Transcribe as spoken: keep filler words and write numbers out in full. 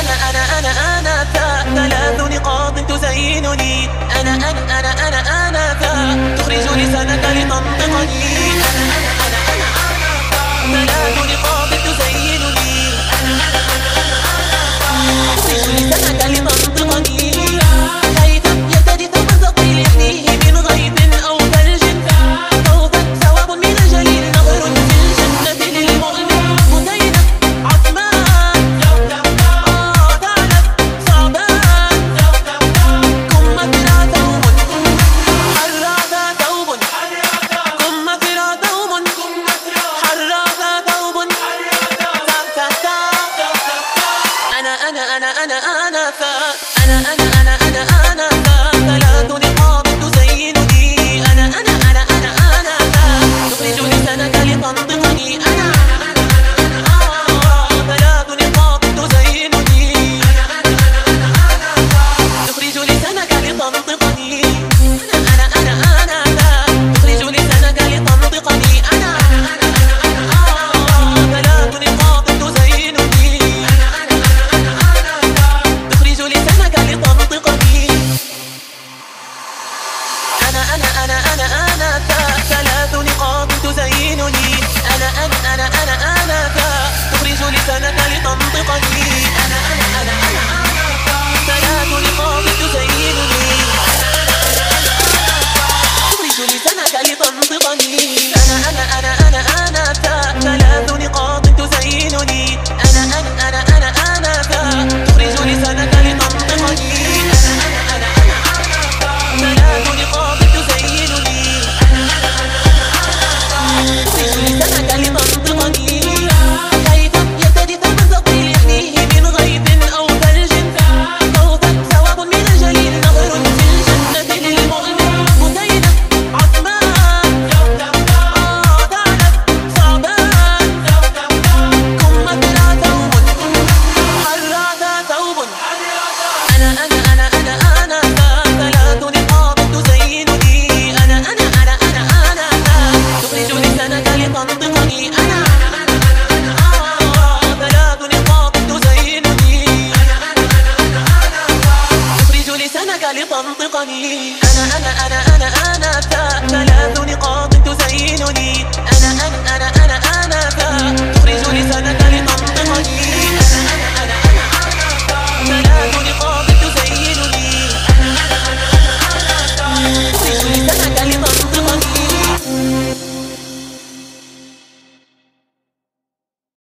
أنا أنا أنا أنا ذا ثلاث نقاط تزينني. أنا أنا أنا أنا أنا ذا تخرج لسانك لتنطقني. أنا أنا أنا أنا أنا ذا ثلاث نقاط تزينني. أنا أنا أنا أنا أنا ذا تخرج لسانك لتنطقني. كيف يرتدي ثوب ثقيل يحميه من غيث أو ثلج، ثوبا ثواب من الجليل نهر في الجنة للمؤمن. بثينة عثمان آه ثعلب ثعبان كم ثرى ثوب حرى ذا ثوب كم ثرى ثوب حرى ذا ثوب ثا ثا أنا أنا أنا أنا أنا ثا أنا أنا أنا أنا أنا ثا ثلاث نقاط تزينني. أنا أنا أنا أنا أنا ثا تخرج لسانك لتنطقني. أنا أنا أنا آه ثلاث نقاط تزينني. أنا أنا أنا أنا ثا تخرج لسانك لتنطقني. أنا أنا أنا أنا ثا تخرج لسانك لتنطقني. أنا أنا أنا آه ثلاث نقاط تزينني. أنا أنا أنا أنا ثا تخرج لسانك لتنطقني. أنا أنا أنا أنا أنا ذا ثلاث نقاط تزينني. أنا أنا أنا أنا أنا ذا تخرج لسانك لتنطقني. أنا أنا أنا أنا أنا ذا ثلاث نقاط تزينني. تخرج لسانك لتنطقني. أنا أنا أنا أنا أنا ذا ثلاث نقاط تزينني. أنا أنا أنا أنا أنا ذا تخرج لسانك لتنطقني. أنا أنا أنا أنا أنا ذا ثلاث نقاط تزينني. أنا أنا أنا أنا تخرج لسانك لتنطقني. كيف يرتدي ثوب ثقيل يحميه من غيث أو ثلج، ثوبا ثواب من الجليل نهر في الجنة للمؤمن. بثينة عثمان آه ثعلب ثعبان كم ثرى ثوب حرى ذا ثوب. أنا أنا أنا أنا أنا ذا ثلاث نقاط تزينني. أنا أنا أنا أنا أنا ذا تخرج لسانك لتنطقني. أنا أنا أنا أنا آه ثلاث نقاط تزينني. أنا أنا أنا أنا ذا تخرج لسانك لتنطقني.